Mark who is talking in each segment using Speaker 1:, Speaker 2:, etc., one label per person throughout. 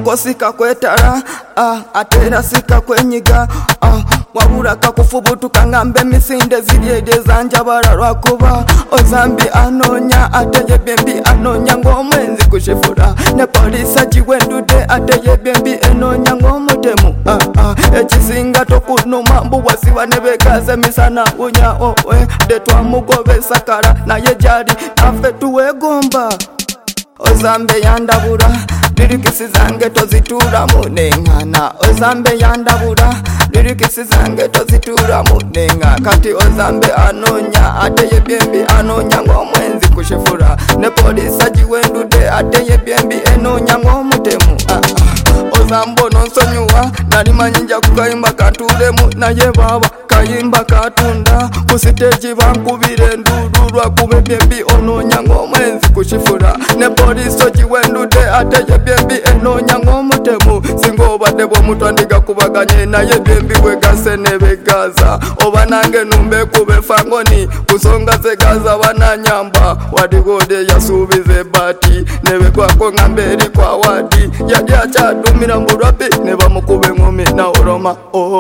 Speaker 1: mugongo sika kwetala atera sika kwenyiga wabula kakufubutuka ngambe misinde ziryedye zanjabala lwakuba ozambi anonya ateye byembi anonya ng'omwenzi kushifura ne polisa jiwendude ateye byembi enonya ng'omutemu ekisinga tokunuma mbu wasiwa ne begaze misana unya owe de twamugobe sakala naye jali nafe tuwegomba ozambe yandabula lirikisi zange tozitura munengana ozambe yandabula lirikisi zange tozitura munenga kati ozambe anonya ateye byembi anonya ng'omwenzi kushifura ne polisa jiwendude ateye byembi enonya ng'omutemu ozambo nonsonyuwa nalimanyi nja kukayimba katulemu naye baba kayimba katunda kusiteji bankubire ndudu lwakuba byembi ononya ng'omwenzi kushifura ne polisi jiwendude ateye byembi enonya ng'omutemu singa obadde bw'omutwandiga kubaganye naye byembi bwegase ne begaza oba nange numbe kubefangoni kusonga zegaza bananyamba wadigode yasuubize bati ne begwako ngambe eri kwa wadi yali akyadumira mbulwapi ne bamukube ngumi na oroma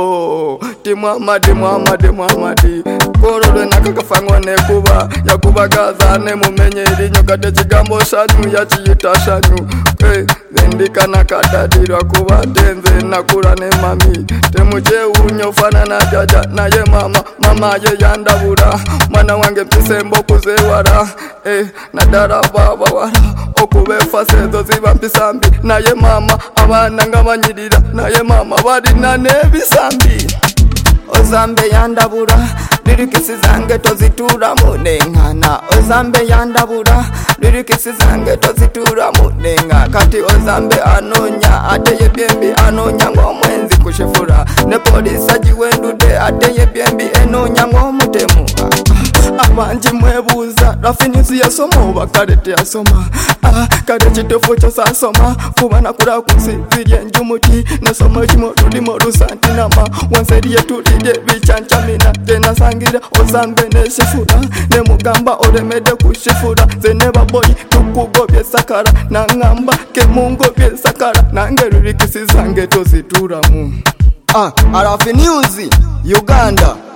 Speaker 1: timwamadi kololwe nakakafango nekuba yakubagaza ne mumenye erinyo kate kigambo shanyu yakiyita shanyu zendikana kadadirwa kuba tenze nakula ne mami temukyewunyo fanana jaja naye mama ye yandabula mwana wange mpisembo kuzewala nadala baba wala okubefa sezo ziba mpisambi naye mama abaana nga banyirira naye mama balina n'ebisambi ozambe yandabula lirikisi zange tozitura munengana ozambe yandabula lirikisi zange tozitura munenga kati ozambe anonya ateye byembi anonya ng'omwenzi kushifura ne polisa jiwendude ateye byembi enonya ng'omutemu abanji mwebuuza rafinisi yasoma oba kale teyasoma kale kituufu kyo saasoma kuba nakula ku nsi zirya enjumuti nasoma ekimo lulimo lusantinama wanseri yetulidde bicancamina tenasangira ozambe neshifura nemugamba olemedde kushifura ze ne baboyi tukugobye sakala naŋŋamba kemungobye sakala nange lurikisi zange tozitulamu Rafi News Uganda.